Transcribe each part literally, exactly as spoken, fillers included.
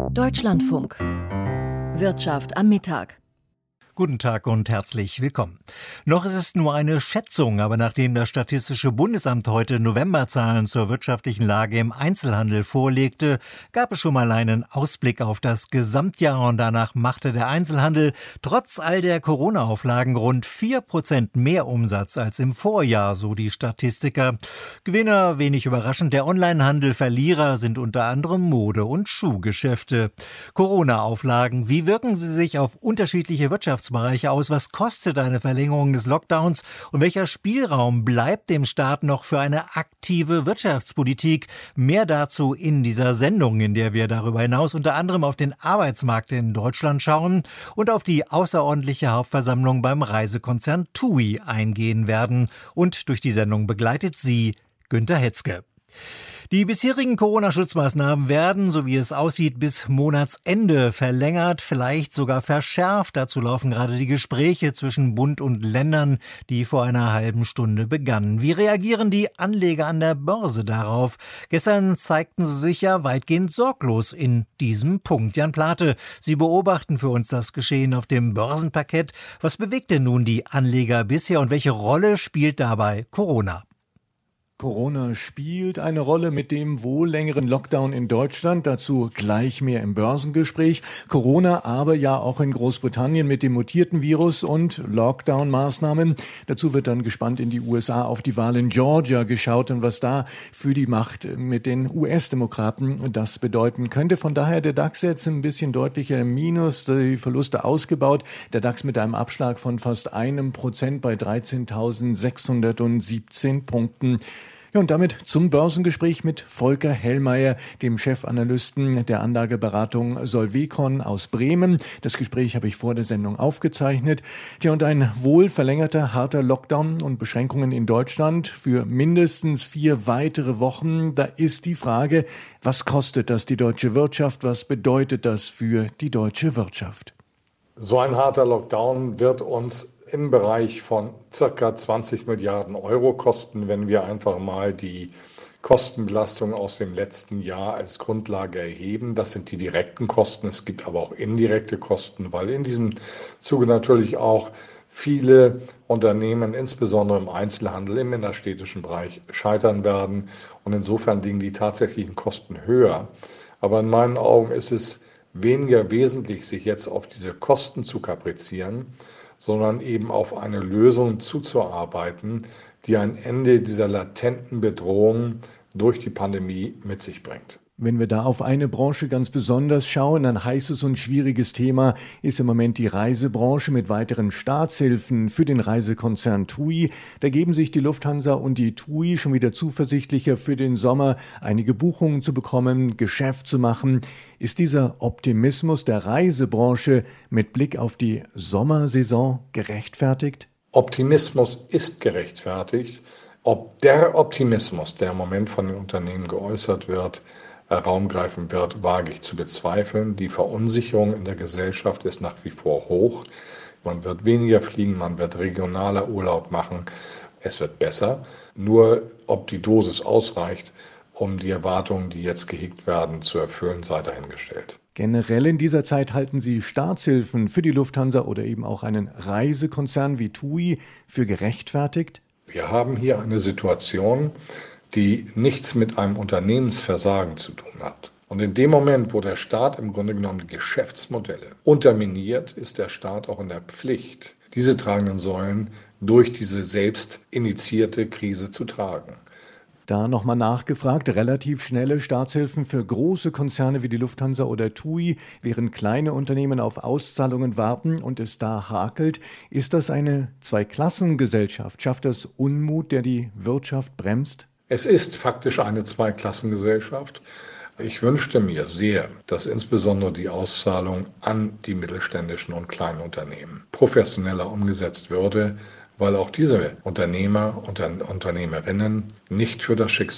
Deutschlandfunk. Wirtschaft am Mittag. Guten Tag und herzlich willkommen. Noch ist es nur eine Schätzung, aber nachdem das Statistische Bundesamt heute Novemberzahlen zur wirtschaftlichen Lage im Einzelhandel vorlegte, gab es schon mal einen Ausblick auf das Gesamtjahr und danach machte der Einzelhandel trotz all der Corona-Auflagen rund vier Prozent mehr Umsatz als im Vorjahr, so die Statistiker. Gewinner, wenig überraschend, der Onlinehandel, Verlierer sind unter anderem Mode- und Schuhgeschäfte. Corona-Auflagen, wie wirken sie sich auf unterschiedliche Wirtschaftsbereiche aus? Was kostet eine Verlängerung des Lockdowns? Und welcher Spielraum bleibt dem Staat noch für eine aktive Wirtschaftspolitik? Mehr dazu in dieser Sendung, in der wir darüber hinaus unter anderem auf den Arbeitsmarkt in Deutschland schauen und auf die außerordentliche Hauptversammlung beim Reisekonzern TUI eingehen werden. Und durch die Sendung begleitet sie Günter Hetzke. Die bisherigen Corona-Schutzmaßnahmen werden, so wie es aussieht, bis Monatsende verlängert, vielleicht sogar verschärft. Dazu laufen gerade die Gespräche zwischen Bund und Ländern, die vor einer halben Stunde begannen. Wie reagieren die Anleger an der Börse darauf? Gestern zeigten sie sich ja weitgehend sorglos in diesem Punkt. Jan Plate, Sie beobachten für uns das Geschehen auf dem Börsenparkett. Was bewegt denn nun die Anleger bisher und welche Rolle spielt dabei Corona? Corona spielt eine Rolle mit dem wohl längeren Lockdown in Deutschland, dazu gleich mehr im Börsengespräch. Corona aber ja auch in Großbritannien mit dem mutierten Virus und Lockdown-Maßnahmen. Dazu wird dann gespannt in die U S A auf die Wahl in Georgia geschaut und was da für die Macht mit den U S-Demokraten das bedeuten könnte. Von daher der DAX jetzt ein bisschen deutlicher im Minus, die Verluste ausgebaut. Der DAX mit einem Abschlag von fast einem Prozent bei dreizehntausendsechshundertsiebzehn Punkten. Ja, und damit zum Börsengespräch mit Volker Hellmeier, dem Chefanalysten der Anlageberatung Solvecon aus Bremen. Das Gespräch habe ich vor der Sendung aufgezeichnet. Tja, und ein wohl verlängerter, harter Lockdown und Beschränkungen in Deutschland für mindestens vier weitere Wochen. Da ist die Frage, was kostet das die deutsche Wirtschaft? Was bedeutet das für die deutsche Wirtschaft? So ein harter Lockdown wird uns im Bereich von circa zwanzig Milliarden Euro kosten, wenn wir einfach mal die Kostenbelastung aus dem letzten Jahr als Grundlage erheben. Das sind die direkten Kosten. Es gibt aber auch indirekte Kosten, weil in diesem Zuge natürlich auch viele Unternehmen, insbesondere im Einzelhandel, im innerstädtischen Bereich, scheitern werden. Und insofern liegen die tatsächlichen Kosten höher. Aber in meinen Augen ist es weniger wesentlich, sich jetzt auf diese Kosten zu kaprizieren, sondern eben auf eine Lösung zuzuarbeiten, die ein Ende dieser latenten Bedrohung durch die Pandemie mit sich bringt. Wenn wir da auf eine Branche ganz besonders schauen, ein heißes und schwieriges Thema ist im Moment die Reisebranche mit weiteren Staatshilfen für den Reisekonzern TUI. Da geben sich die Lufthansa und die TUI schon wieder zuversichtlicher für den Sommer, einige Buchungen zu bekommen, Geschäft zu machen. Ist dieser Optimismus der Reisebranche mit Blick auf die Sommersaison gerechtfertigt? Optimismus ist gerechtfertigt. Ob der Optimismus, der im Moment von den Unternehmen geäußert wird, Raum greifen wird, wage ich zu bezweifeln. Die Verunsicherung in der Gesellschaft ist nach wie vor hoch. Man wird weniger fliegen, man wird regionaler Urlaub machen. Es wird besser. Nur ob die Dosis ausreicht, um die Erwartungen, die jetzt gehegt werden, zu erfüllen, sei dahingestellt. Generell in dieser Zeit halten Sie Staatshilfen für die Lufthansa oder eben auch einen Reisekonzern wie TUI für gerechtfertigt? Wir haben hier eine Situation, die nichts mit einem Unternehmensversagen zu tun hat. Und in dem Moment, wo der Staat im Grunde genommen die Geschäftsmodelle unterminiert, ist der Staat auch in der Pflicht, diese tragenden Säulen durch diese selbst initiierte Krise zu tragen. Da nochmal nachgefragt, relativ schnelle Staatshilfen für große Konzerne wie die Lufthansa oder TUI, während kleine Unternehmen auf Auszahlungen warten und es da hakelt. Ist das eine Zweiklassengesellschaft? Schafft das Unmut, der die Wirtschaft bremst? Es ist faktisch eine Zweiklassengesellschaft. Ich wünschte mir sehr, dass insbesondere die Auszahlung an die mittelständischen und kleinen Unternehmen professioneller umgesetzt würde, weil auch diese Unternehmer und Unternehmerinnen nicht für das Schicksal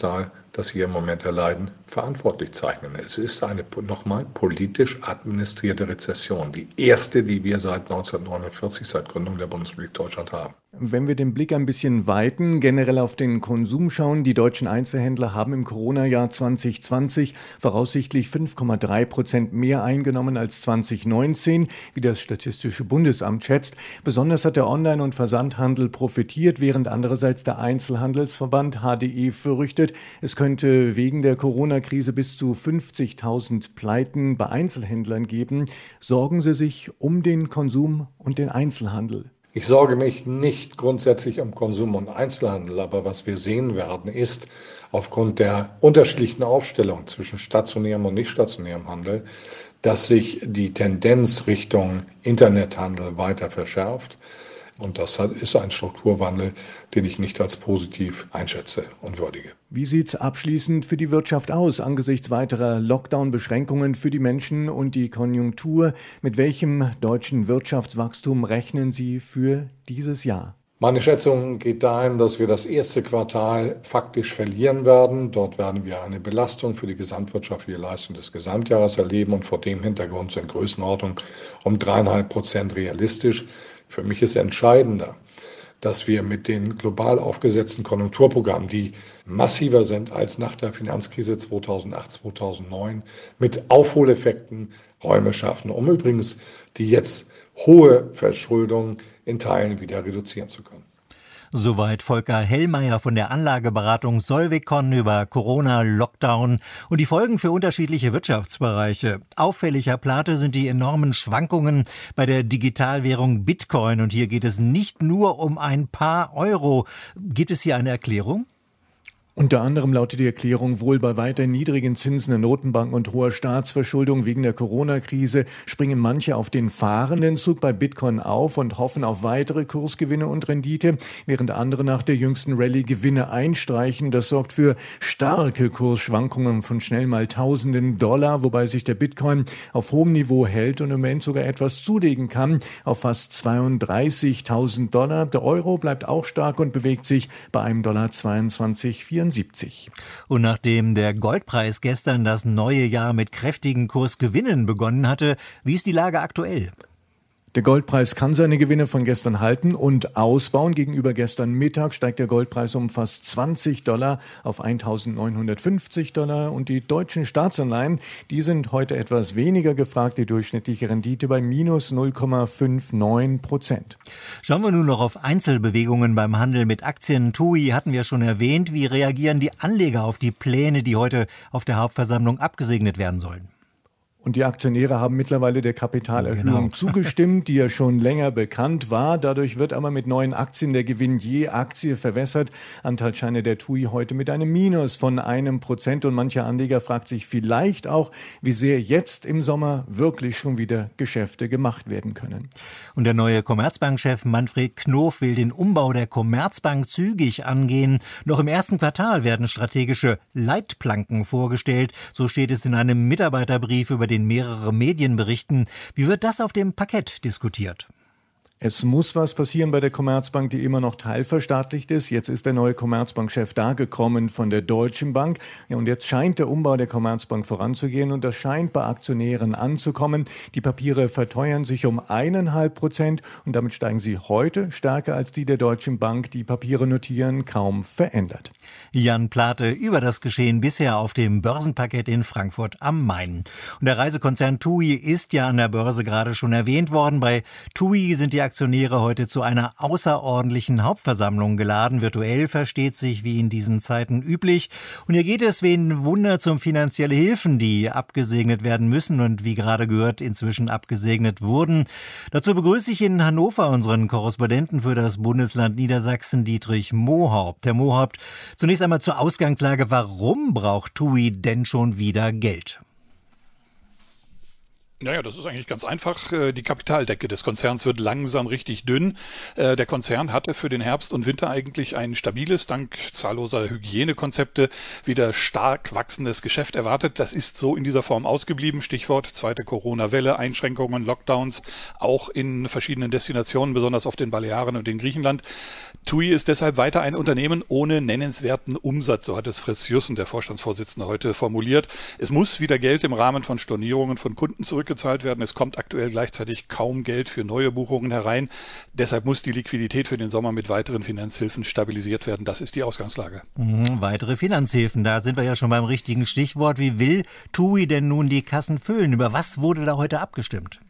das wir im Moment erleiden, verantwortlich zeichnen. Es ist eine nochmal politisch administrierte Rezession, die erste, die wir seit neunzehnhundertneunundvierzig, seit Gründung der Bundesrepublik Deutschland haben. Wenn wir den Blick ein bisschen weiten, generell auf den Konsum schauen, die deutschen Einzelhändler haben im Corona-Jahr zwanzig zwanzig voraussichtlich fünf Komma drei Prozent mehr eingenommen als zwanzig neunzehn, wie das Statistische Bundesamt schätzt. Besonders hat der Online- und Versandhandel profitiert, während andererseits der Einzelhandelsverband H D E fürchtet, es könnte wegen der Corona-Krise bis zu fünfzigtausend Pleiten bei Einzelhändlern geben. Sorgen Sie sich um den Konsum und den Einzelhandel? Ich sorge mich nicht grundsätzlich um Konsum und Einzelhandel, aber was wir sehen werden, ist aufgrund der unterschiedlichen Aufstellung zwischen stationärem und nicht stationärem Handel, dass sich die Tendenz Richtung Internethandel weiter verschärft. Und das ist ein Strukturwandel, den ich nicht als positiv einschätze und würdige. Wie sieht es abschließend für die Wirtschaft aus angesichts weiterer Lockdown-Beschränkungen für die Menschen und die Konjunktur? Mit welchem deutschen Wirtschaftswachstum rechnen Sie für dieses Jahr? Meine Schätzung geht dahin, dass wir das erste Quartal faktisch verlieren werden. Dort werden wir eine Belastung für die gesamtwirtschaftliche Leistung des Gesamtjahres erleben und vor dem Hintergrund sind Größenordnung um dreieinhalb Prozent realistisch. Für mich ist entscheidender, dass wir mit den global aufgesetzten Konjunkturprogrammen, die massiver sind als nach der Finanzkrise zweitausendacht, zweitausendneun, mit Aufholeffekten Räume schaffen, um übrigens die jetzt hohe Verschuldung in Teilen wieder reduzieren zu können. Soweit Volker Hellmeier von der Anlageberatung Solvecon über Corona, Lockdown und die Folgen für unterschiedliche Wirtschaftsbereiche. Auffällig, Herr Plate, sind die enormen Schwankungen bei der Digitalwährung Bitcoin. Und hier geht es nicht nur um ein paar Euro. Gibt es hier eine Erklärung? Unter anderem lautet die Erklärung, wohl bei weiter niedrigen Zinsen der Notenbanken und hoher Staatsverschuldung wegen der Corona-Krise springen manche auf den fahrenden Zug bei Bitcoin auf und hoffen auf weitere Kursgewinne und Rendite, während andere nach der jüngsten Rallye Gewinne einstreichen. Das sorgt für starke Kursschwankungen von schnell mal Tausenden Dollar, wobei sich der Bitcoin auf hohem Niveau hält und im Moment sogar etwas zulegen kann auf fast zweiunddreißigtausend Dollar. Der Euro bleibt auch stark und bewegt sich bei einem Dollar zweiundzwanzig Komma vierundsiebzig. Und nachdem der Goldpreis gestern das neue Jahr mit kräftigen Kursgewinnen begonnen hatte, wie ist die Lage aktuell? Der Goldpreis kann seine Gewinne von gestern halten und ausbauen. Gegenüber gestern Mittag steigt der Goldpreis um fast zwanzig Dollar auf eintausendneunhundertfünfzig Dollar. Und die deutschen Staatsanleihen, die sind heute etwas weniger gefragt. Die durchschnittliche Rendite bei minus null Komma neunundfünfzig Prozent. Schauen wir nun noch auf Einzelbewegungen beim Handel mit Aktien. T U I hatten wir schon erwähnt. Wie reagieren die Anleger auf die Pläne, die heute auf der Hauptversammlung abgesegnet werden sollen? Und die Aktionäre haben mittlerweile der Kapitalerhöhung genau. zugestimmt, die ja schon länger bekannt war. Dadurch wird aber mit neuen Aktien der Gewinn je Aktie verwässert. Anteilsscheine der T U I heute mit einem Minus von einem Prozent. Und mancher Anleger fragt sich vielleicht auch, wie sehr jetzt im Sommer wirklich schon wieder Geschäfte gemacht werden können. Und der neue Commerzbank-Chef Manfred Knof will den Umbau der Commerzbank zügig angehen. Noch im ersten Quartal werden strategische Leitplanken vorgestellt. So steht es in einem Mitarbeiterbrief, über den mehrere Medien berichten. Wie wird das auf dem Parkett diskutiert? Es muss was passieren bei der Commerzbank, die immer noch teilverstaatlicht ist. Jetzt ist der neue Commerzbank-Chef da gekommen von der Deutschen Bank. Ja, und jetzt scheint der Umbau der Commerzbank voranzugehen und das scheint bei Aktionären anzukommen. Die Papiere verteuern sich um eineinhalb Prozent und damit steigen sie heute stärker als die der Deutschen Bank. Die Papiere notieren kaum verändert. Jan Plate über das Geschehen bisher auf dem Börsenparkett in Frankfurt am Main. Und der Reisekonzern T U I ist ja an der Börse gerade schon erwähnt worden. Bei T U I sind die Aktionäre heute zu einer außerordentlichen Hauptversammlung geladen. Virtuell versteht sich wie in diesen Zeiten üblich. Und hier geht es, wen wundert, um finanzielle Hilfen, die abgesegnet werden müssen und wie gerade gehört, inzwischen abgesegnet wurden. Dazu begrüße ich in Hannover unseren Korrespondenten für das Bundesland Niedersachsen, Dietrich Mohaupt. Herr Mohaupt, zunächst einmal zur Ausgangslage. Warum braucht T U I denn schon wieder Geld? Naja, das ist eigentlich ganz einfach. Die Kapitaldecke des Konzerns wird langsam richtig dünn. Der Konzern hatte für den Herbst und Winter eigentlich ein stabiles, dank zahlloser Hygienekonzepte, wieder stark wachsendes Geschäft erwartet. Das ist so in dieser Form ausgeblieben. Stichwort zweite Corona-Welle, Einschränkungen, Lockdowns, auch in verschiedenen Destinationen, besonders auf den Balearen und in Griechenland. T U I ist deshalb weiter ein Unternehmen ohne nennenswerten Umsatz, so hat es Fritz Jussen, der Vorstandsvorsitzende, heute formuliert. Es muss wieder Geld im Rahmen von Stornierungen von Kunden zurückgezahlt werden. Es kommt aktuell gleichzeitig kaum Geld für neue Buchungen herein. Deshalb muss die Liquidität für den Sommer mit weiteren Finanzhilfen stabilisiert werden. Das ist die Ausgangslage. Mhm, weitere Finanzhilfen, da sind wir ja schon beim richtigen Stichwort. Wie will T U I denn nun die Kassen füllen? Über was wurde da heute abgestimmt?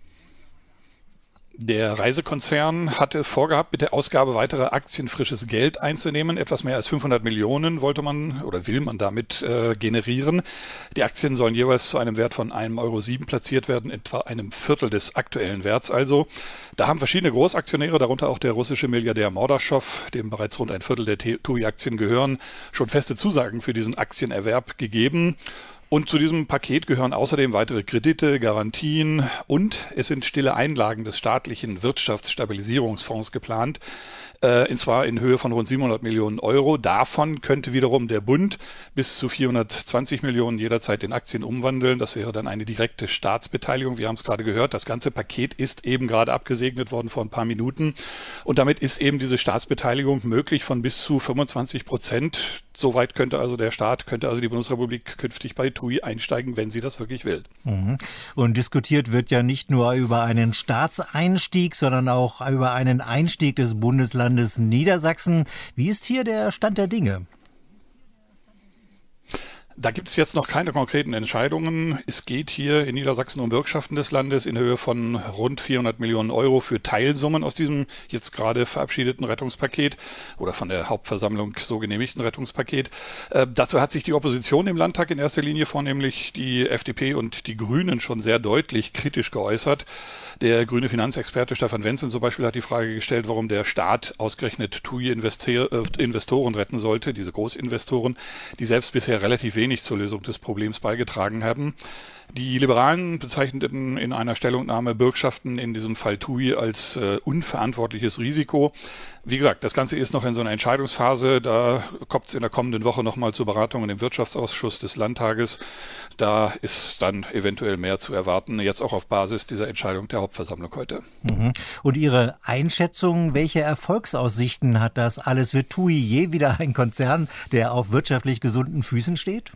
Der Reisekonzern hatte vorgehabt, mit der Ausgabe weiterer Aktien frisches Geld einzunehmen. Etwas mehr als fünfhundert Millionen wollte man oder will man damit äh, generieren. Die Aktien sollen jeweils zu einem Wert von einem Euro sieben platziert werden, etwa einem Viertel des aktuellen Werts also. Da haben verschiedene Großaktionäre, darunter auch der russische Milliardär Mordaschow, dem bereits rund ein Viertel der T U I-Aktien gehören, schon feste Zusagen für diesen Aktienerwerb gegeben. Und zu diesem Paket gehören außerdem weitere Kredite, Garantien und es sind stille Einlagen des staatlichen Wirtschaftsstabilisierungsfonds geplant, äh, und zwar in Höhe von rund siebenhundert Millionen Euro. Davon könnte wiederum der Bund bis zu vierhundertzwanzig Millionen jederzeit in Aktien umwandeln. Das wäre dann eine direkte Staatsbeteiligung. Wir haben es gerade gehört, das ganze Paket ist eben gerade abgesegnet worden vor ein paar Minuten. Und damit ist eben diese Staatsbeteiligung möglich von bis zu fünfundzwanzig Prozent. Soweit könnte also der Staat, könnte also die Bundesrepublik künftig bei T U I einsteigen, wenn sie das wirklich will. Mhm. Und diskutiert wird ja nicht nur über einen Staatseinstieg, sondern auch über einen Einstieg des Bundeslandes Niedersachsen. Wie ist hier der Stand der Dinge? Da gibt es jetzt noch keine konkreten Entscheidungen. Es geht hier in Niedersachsen um Bürgschaften des Landes in Höhe von rund vierhundert Millionen Euro für Teilsummen aus diesem jetzt gerade verabschiedeten Rettungspaket oder von der Hauptversammlung so genehmigten Rettungspaket. Äh, dazu hat sich die Opposition im Landtag in erster Linie, vornehmlich die F D P und die Grünen, schon sehr deutlich kritisch geäußert. Der grüne Finanzexperte Stefan Wenzel zum Beispiel hat die Frage gestellt, warum der Staat ausgerechnet T U I-Investoren retten sollte, diese Großinvestoren, die selbst bisher relativ wenig nicht zur Lösung des Problems beigetragen haben. Die Liberalen bezeichneten in einer Stellungnahme Bürgschaften, in diesem Fall T U I, als äh, unverantwortliches Risiko. Wie gesagt, das Ganze ist noch in so einer Entscheidungsphase. Da kommt es in der kommenden Woche nochmal zu Beratungen im Wirtschaftsausschuss des Landtages. Da ist dann eventuell mehr zu erwarten, jetzt auch auf Basis dieser Entscheidung der Hauptversammlung heute. Mhm. Und Ihre Einschätzung, welche Erfolgsaussichten hat das alles? Wird T U I je wieder ein Konzern, der auf wirtschaftlich gesunden Füßen steht?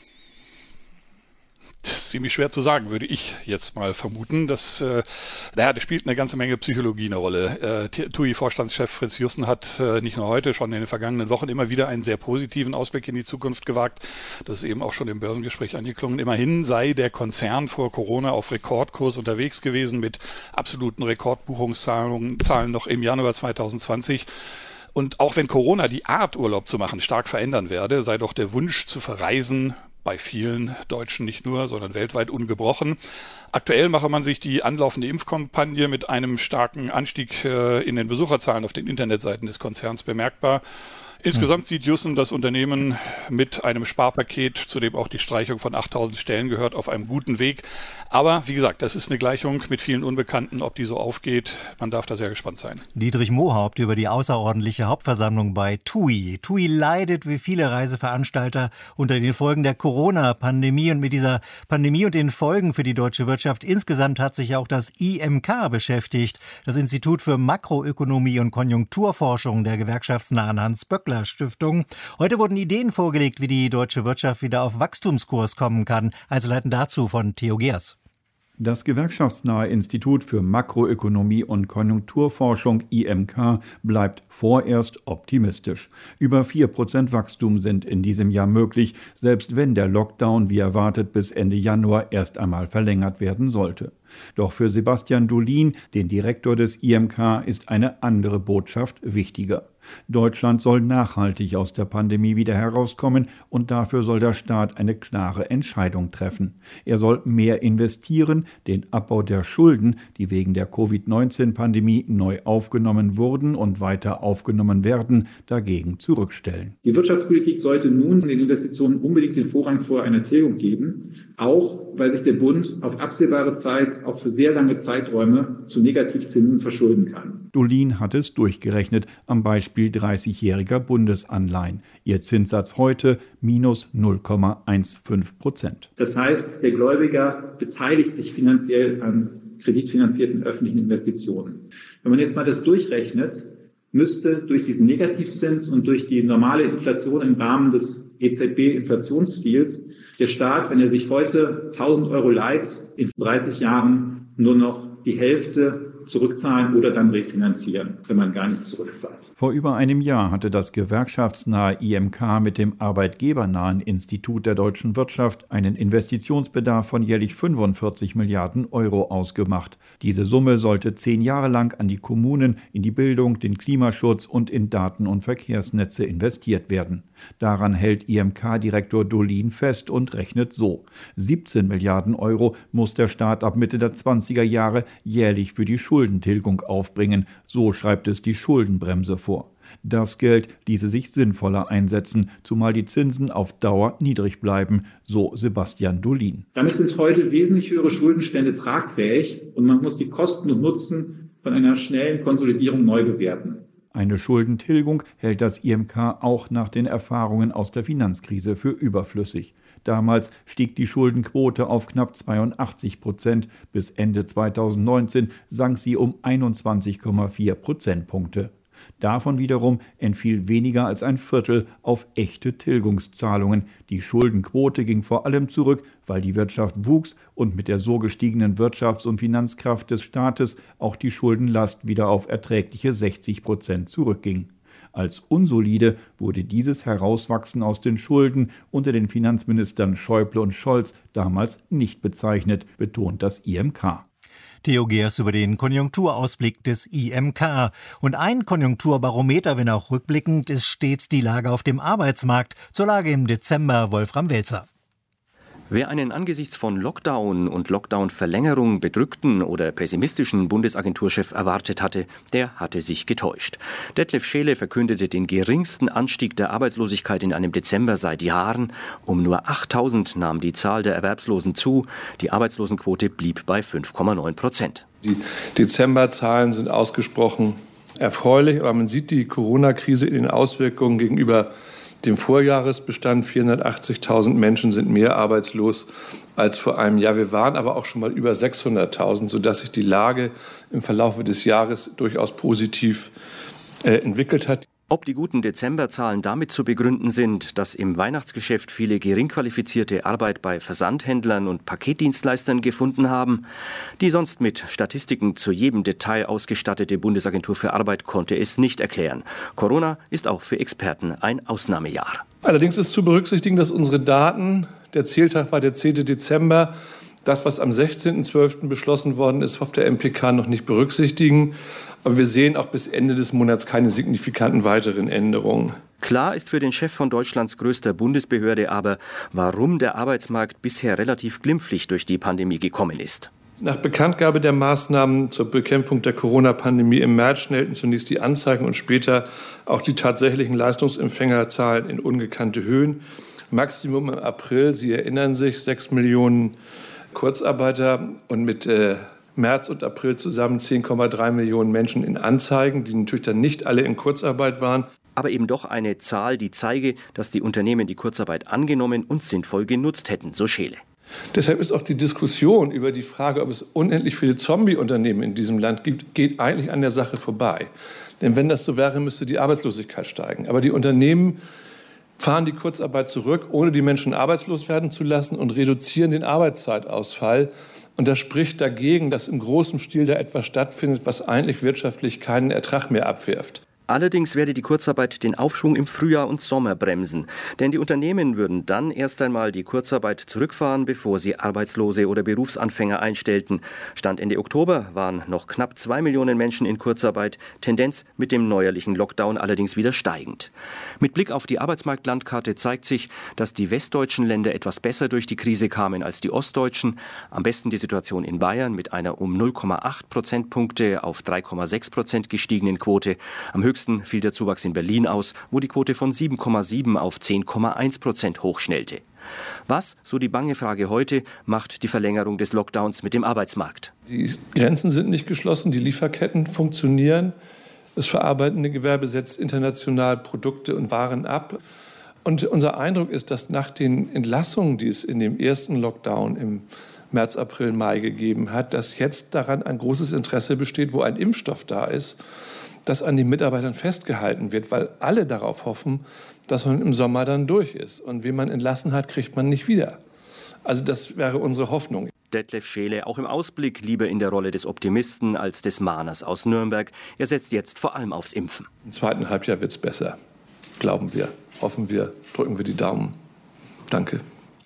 Das ist ziemlich schwer zu sagen, würde ich jetzt mal vermuten. Das, äh, naja, das spielt eine ganze Menge Psychologie eine Rolle. Äh, T U I-Vorstandschef Fritz Jussen hat äh, nicht nur heute, schon in den vergangenen Wochen immer wieder einen sehr positiven Ausblick in die Zukunft gewagt. Das ist eben auch schon im Börsengespräch angeklungen. Immerhin sei der Konzern vor Corona auf Rekordkurs unterwegs gewesen mit absoluten Rekordbuchungszahlen Zahlen noch im Januar zweitausendzwanzig. Und auch wenn Corona die Art, Urlaub zu machen, stark verändern werde, sei doch der Wunsch zu verreisen bei vielen Deutschen nicht nur, sondern weltweit ungebrochen. Aktuell mache man sich die anlaufende Impfkampagne mit einem starken Anstieg äh, in den Besucherzahlen auf den Internetseiten des Konzerns bemerkbar. Insgesamt sieht Jussen das Unternehmen mit einem Sparpaket, zu dem auch die Streichung von achttausend Stellen gehört, auf einem guten Weg. Aber wie gesagt, das ist eine Gleichung mit vielen Unbekannten. Ob die so aufgeht, man darf da sehr gespannt sein. Dietrich Mohaupt über die außerordentliche Hauptversammlung bei T U I. T U I leidet wie viele Reiseveranstalter unter den Folgen der Corona-Pandemie. Und mit dieser Pandemie und den Folgen für die deutsche Wirtschaft insgesamt hat sich auch das I M K beschäftigt. Das Institut für Makroökonomie und Konjunkturforschung der gewerkschaftsnahen Hans-Böckler-Stiftung. Heute wurden Ideen vorgelegt, wie die deutsche Wirtschaft wieder auf Wachstumskurs kommen kann. Einzelheiten dazu von Theo Geers. Das gewerkschaftsnahe Institut für Makroökonomie und Konjunkturforschung I M K bleibt vorerst optimistisch. Über vier Prozent Wachstum sind in diesem Jahr möglich, selbst wenn der Lockdown wie erwartet bis Ende Januar erst einmal verlängert werden sollte. Doch für Sebastian Dolin, den Direktor des I M K, ist eine andere Botschaft wichtiger. Deutschland soll nachhaltig aus der Pandemie wieder herauskommen und dafür soll der Staat eine klare Entscheidung treffen. Er soll mehr investieren, den Abbau der Schulden, die wegen der Covid neunzehn Pandemie neu aufgenommen wurden und weiter aufgenommen werden, dagegen zurückstellen. Die Wirtschaftspolitik sollte nun den Investitionen unbedingt den Vorrang vor einer Tilgung geben. Auch weil sich der Bund auf absehbare Zeit, auch für sehr lange Zeiträume, zu Negativzinsen verschulden kann. Dolin hat es durchgerechnet am Beispiel dreißigjähriger Bundesanleihen. Ihr Zinssatz heute minus null Komma fünfzehn Prozent. Das heißt, der Gläubiger beteiligt sich finanziell an kreditfinanzierten öffentlichen Investitionen. Wenn man jetzt mal das durchrechnet, müsste durch diesen Negativzins und durch die normale Inflation im Rahmen des E Z B-Inflationsziels der Staat, wenn er sich heute tausend Euro leiht, in dreißig Jahren nur noch die Hälfte zurückzahlen oder dann refinanzieren, wenn man gar nicht zurückzahlt. Vor über einem Jahr hatte das gewerkschaftsnahe I M K mit dem arbeitgebernahen Institut der deutschen Wirtschaft einen Investitionsbedarf von jährlich fünfundvierzig Milliarden Euro ausgemacht. Diese Summe sollte zehn Jahre lang an die Kommunen, in die Bildung, den Klimaschutz und in Daten- und Verkehrsnetze investiert werden. Daran hält I M K-Direktor Dolin fest und rechnet so: siebzehn Milliarden Euro muss der Staat ab Mitte der zwanziger Jahre jährlich für die Schuldentilgung aufbringen, so schreibt es die Schuldenbremse vor. Das Geld ließe sich sinnvoller einsetzen, zumal die Zinsen auf Dauer niedrig bleiben, so Sebastian Dolin. Damit sind heute wesentlich höhere Schuldenstände tragfähig und man muss die Kosten und Nutzen von einer schnellen Konsolidierung neu bewerten. Eine Schuldentilgung hält das I M K auch nach den Erfahrungen aus der Finanzkrise für überflüssig. Damals stieg die Schuldenquote auf knapp zweiundachtzig Prozent. Bis Ende zweitausendneunzehn sank sie um einundzwanzig Komma vier Prozentpunkte. Davon wiederum entfiel weniger als ein Viertel auf echte Tilgungszahlungen. Die Schuldenquote ging vor allem zurück, weil die Wirtschaft wuchs und mit der so gestiegenen Wirtschafts- und Finanzkraft des Staates auch die Schuldenlast wieder auf erträgliche sechzig Prozent zurückging. Als unsolide wurde dieses Herauswachsen aus den Schulden unter den Finanzministern Schäuble und Scholz damals nicht bezeichnet, betont das I M K. Theo Geers über den Konjunkturausblick des I M K. Und ein Konjunkturbarometer, wenn auch rückblickend, ist stets die Lage auf dem Arbeitsmarkt. Zur Lage im Dezember, Wolfram Welzer. Wer einen angesichts von Lockdown und Lockdown-Verlängerung bedrückten oder pessimistischen Bundesagenturchef erwartet hatte, der hatte sich getäuscht. Detlef Scheele verkündete den geringsten Anstieg der Arbeitslosigkeit in einem Dezember seit Jahren. Um nur achttausend nahm die Zahl der Erwerbslosen zu. Die Arbeitslosenquote blieb bei fünf Komma neun Prozent. Die Dezemberzahlen sind ausgesprochen erfreulich, aber man sieht die Corona-Krise in den Auswirkungen gegenüber dem Vorjahresbestand. vierhundertachtzigtausend Menschen sind mehr arbeitslos als vor einem Jahr. Wir waren aber auch schon mal über sechshunderttausend, sodass sich die Lage im Verlauf des Jahres durchaus positiv äh, entwickelt hat. Ob die guten Dezemberzahlen damit zu begründen sind, dass im Weihnachtsgeschäft viele geringqualifizierte Arbeit bei Versandhändlern und Paketdienstleistern gefunden haben? Die sonst mit Statistiken zu jedem Detail ausgestattete Bundesagentur für Arbeit konnte es nicht erklären. Corona ist auch für Experten ein Ausnahmejahr. Allerdings ist zu berücksichtigen, dass unsere Daten, der Zähltag war der zehnte Dezember, das, was am sechzehnten zwölften beschlossen worden ist, auf der M P K noch nicht berücksichtigen. Aber wir sehen auch bis Ende des Monats keine signifikanten weiteren Änderungen. Klar ist für den Chef von Deutschlands größter Bundesbehörde aber, warum der Arbeitsmarkt bisher relativ glimpflich durch die Pandemie gekommen ist. Nach Bekanntgabe der Maßnahmen zur Bekämpfung der Corona-Pandemie im März schnellten zunächst die Anzeigen und später auch die tatsächlichen Leistungsempfängerzahlen in ungekannte Höhen. Maximum im April, Sie erinnern sich, sechs Millionen Kurzarbeiter und mit äh, März und April zusammen zehn Komma drei Millionen Menschen in Anzeigen, die natürlich dann nicht alle in Kurzarbeit waren. Aber eben doch eine Zahl, die zeige, dass die Unternehmen die Kurzarbeit angenommen und sinnvoll genutzt hätten, so Scheele. Deshalb ist auch die Diskussion über die Frage, ob es unendlich viele Zombie-Unternehmen in diesem Land gibt, geht eigentlich an der Sache vorbei. Denn wenn das so wäre, müsste die Arbeitslosigkeit steigen. Aber die Unternehmen fahren die Kurzarbeit zurück, ohne die Menschen arbeitslos werden zu lassen und reduzieren den Arbeitszeitausfall. Und das spricht dagegen, dass im großen Stil da etwas stattfindet, was eigentlich wirtschaftlich keinen Ertrag mehr abwirft. Allerdings werde die Kurzarbeit den Aufschwung im Frühjahr und Sommer bremsen. Denn die Unternehmen würden dann erst einmal die Kurzarbeit zurückfahren, bevor sie Arbeitslose oder Berufsanfänger einstellten. Stand Ende Oktober waren noch knapp zwei Millionen Menschen in Kurzarbeit, Tendenz mit dem neuerlichen Lockdown allerdings wieder steigend. Mit Blick auf die Arbeitsmarktlandkarte zeigt sich, dass die westdeutschen Länder etwas besser durch die Krise kamen als die ostdeutschen. Am besten die Situation in Bayern mit einer um null Komma acht Prozentpunkte auf drei Komma sechs Prozent gestiegenen Quote. Am höchsten fiel der Zuwachs in Berlin aus, wo die Quote von sieben Komma sieben auf zehn Komma eins Prozent hochschnellte. Was, so die bange Frage heute, macht die Verlängerung des Lockdowns mit dem Arbeitsmarkt? Die Grenzen sind nicht geschlossen, die Lieferketten funktionieren. Das verarbeitende Gewerbe setzt international Produkte und Waren ab. Und unser Eindruck ist, dass nach den Entlassungen, die es in dem ersten Lockdown im März, April, Mai gegeben hat, dass jetzt daran ein großes Interesse besteht, wo ein Impfstoff da ist, dass an den Mitarbeitern festgehalten wird, weil alle darauf hoffen, dass man im Sommer dann durch ist. Und wen man entlassen hat, kriegt man nicht wieder. Also das wäre unsere Hoffnung. Detlef Scheele auch im Ausblick lieber in der Rolle des Optimisten als des Mahners aus Nürnberg. Er setzt jetzt vor allem aufs Impfen. Im zweiten Halbjahr wird es besser, glauben wir, hoffen wir, drücken wir die Daumen. Danke.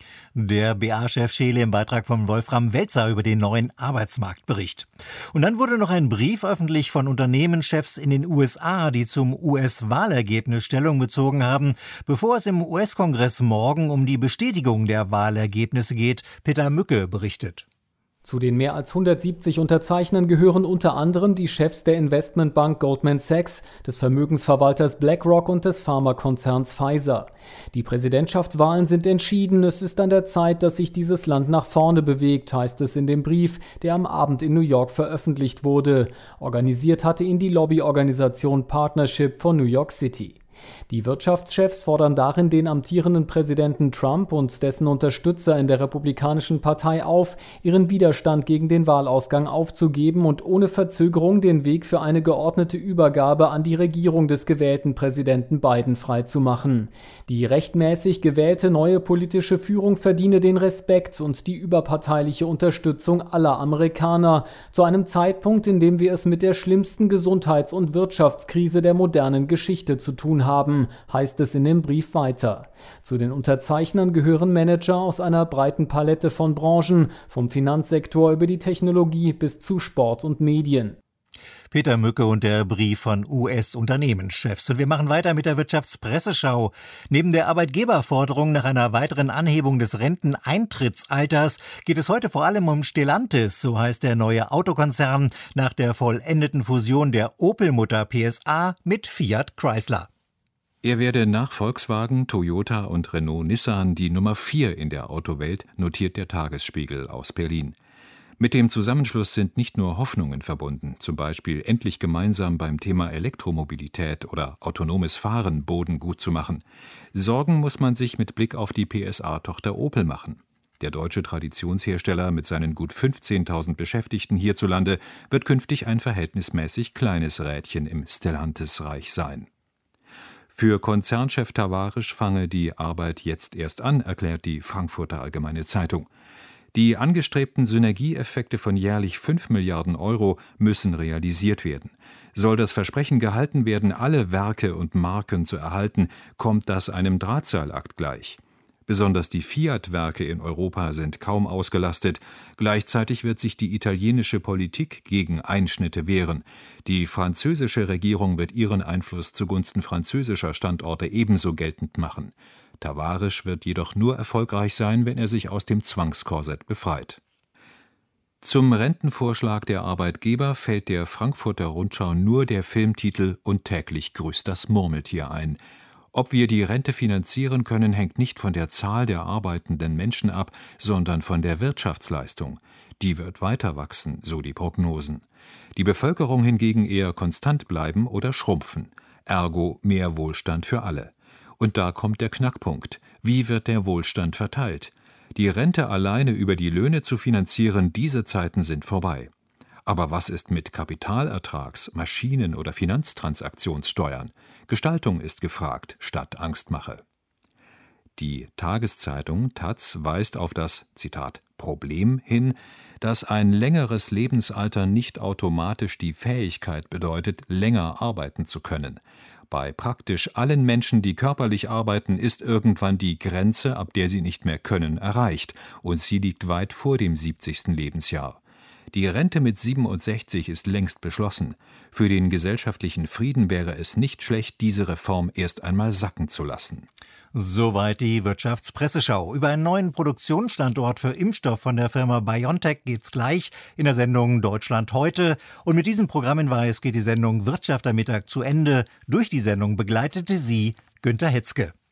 Der B A-Chef Scheele im Beitrag von Wolfram Welzer über den neuen Arbeitsmarktbericht. Und dann wurde noch ein Brief öffentlich von Unternehmenschefs in den U S A, die zum U S-Wahlergebnis Stellung bezogen haben, bevor es im U S-Kongress morgen um die Bestätigung der Wahlergebnisse geht. Peter Mücke berichtet. Zu den mehr als hundertsiebzig Unterzeichnern gehören unter anderem die Chefs der Investmentbank Goldman Sachs, des Vermögensverwalters BlackRock und des Pharmakonzerns Pfizer. Die Präsidentschaftswahlen sind entschieden. Es ist an der Zeit, dass sich dieses Land nach vorne bewegt, heißt es in dem Brief, der am Abend in New York veröffentlicht wurde. Organisiert hatte ihn die Lobbyorganisation Partnership for New York City. Die Wirtschaftschefs fordern darin den amtierenden Präsidenten Trump und dessen Unterstützer in der Republikanischen Partei auf, ihren Widerstand gegen den Wahlausgang aufzugeben und ohne Verzögerung den Weg für eine geordnete Übergabe an die Regierung des gewählten Präsidenten Biden freizumachen. Die rechtmäßig gewählte neue politische Führung verdiene den Respekt und die überparteiliche Unterstützung aller Amerikaner, zu einem Zeitpunkt, in dem wir es mit der schlimmsten Gesundheits- und Wirtschaftskrise der modernen Geschichte zu tun haben. haben, heißt es in dem Brief weiter. Zu den Unterzeichnern gehören Manager aus einer breiten Palette von Branchen, vom Finanzsektor über die Technologie bis zu Sport und Medien. Peter Mücke und der Brief von U S-Unternehmenschefs. Und wir machen weiter mit der Wirtschaftspresseschau. Neben der Arbeitgeberforderung nach einer weiteren Anhebung des Renteneintrittsalters geht es heute vor allem um Stellantis, so heißt der neue Autokonzern, nach der vollendeten Fusion der Opel-Mutter P S A mit Fiat Chrysler. Er werde nach Volkswagen, Toyota und Renault-Nissan die Nummer vier in der Autowelt, notiert der Tagesspiegel aus Berlin. Mit dem Zusammenschluss sind nicht nur Hoffnungen verbunden, zum Beispiel endlich gemeinsam beim Thema Elektromobilität oder autonomes Fahren Boden gut zu machen. Sorgen muss man sich mit Blick auf die P S A-Tochter Opel machen. Der deutsche Traditionshersteller mit seinen gut fünfzehntausend Beschäftigten hierzulande wird künftig ein verhältnismäßig kleines Rädchen im Stellantis-Reich sein. Für Konzernchef Tavares fange die Arbeit jetzt erst an, erklärt die Frankfurter Allgemeine Zeitung. Die angestrebten Synergieeffekte von jährlich fünf Milliarden Euro müssen realisiert werden. Soll das Versprechen gehalten werden, alle Werke und Marken zu erhalten, kommt das einem Drahtseilakt gleich. Besonders die Fiat-Werke in Europa sind kaum ausgelastet. Gleichzeitig wird sich die italienische Politik gegen Einschnitte wehren. Die französische Regierung wird ihren Einfluss zugunsten französischer Standorte ebenso geltend machen. Tavares wird jedoch nur erfolgreich sein, wenn er sich aus dem Zwangskorsett befreit. Zum Rentenvorschlag der Arbeitgeber fällt der Frankfurter Rundschau nur der Filmtitel »Und täglich grüßt das Murmeltier« ein. Ob wir die Rente finanzieren können, hängt nicht von der Zahl der arbeitenden Menschen ab, sondern von der Wirtschaftsleistung. Die wird weiter wachsen, so die Prognosen. Die Bevölkerung hingegen eher konstant bleiben oder schrumpfen. Ergo mehr Wohlstand für alle. Und da kommt der Knackpunkt. Wie wird der Wohlstand verteilt? Die Rente alleine über die Löhne zu finanzieren, diese Zeiten sind vorbei. Aber was ist mit Kapitalertrags-, Maschinen- oder Finanztransaktionssteuern? Gestaltung ist gefragt, statt Angstmache. Die Tageszeitung Taz weist auf das, Zitat, Problem hin, dass ein längeres Lebensalter nicht automatisch die Fähigkeit bedeutet, länger arbeiten zu können. Bei praktisch allen Menschen, die körperlich arbeiten, ist irgendwann die Grenze, ab der sie nicht mehr können, erreicht, und sie liegt weit vor dem siebzigsten Lebensjahr. Die Rente mit siebenundsechzig ist längst beschlossen. Für den gesellschaftlichen Frieden wäre es nicht schlecht, diese Reform erst einmal sacken zu lassen. Soweit die Wirtschaftspresseschau. Über einen neuen Produktionsstandort für Impfstoff von der Firma BioNTech geht's gleich in der Sendung Deutschland heute. Und mit diesem Programmhinweis geht die Sendung Wirtschaft am Mittag zu Ende. Durch die Sendung begleitete sie Günter Hetzke.